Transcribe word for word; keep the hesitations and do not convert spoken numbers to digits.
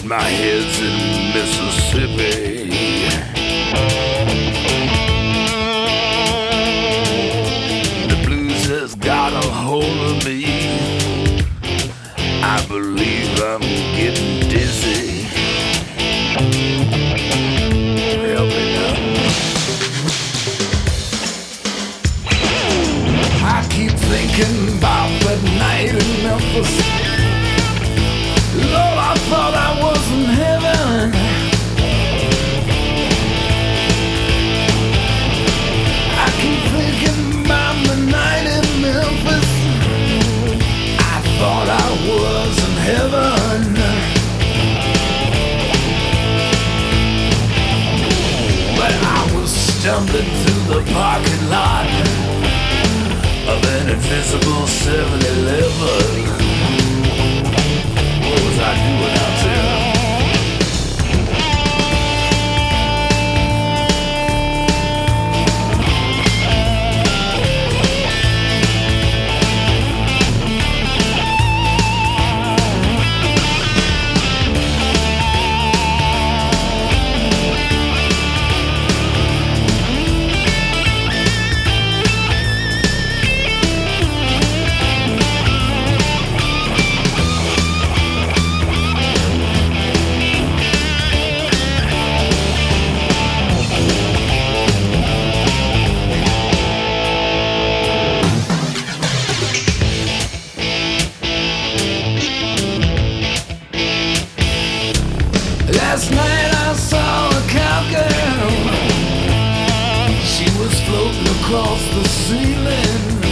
My head's in Mississippi. The blues has got a hold of me. I believe I'm getting dizzy. Help me now. I keep thinking about that night in Memphis. Lord, I thought I was in heaven. I keep thinking about the night in Memphis. I thought I was in heaven. But I was stumbling through the parking lot of an invisible seven eleven. What was I doing out there? Last night I saw a cowgirl. She was floating across the ceiling.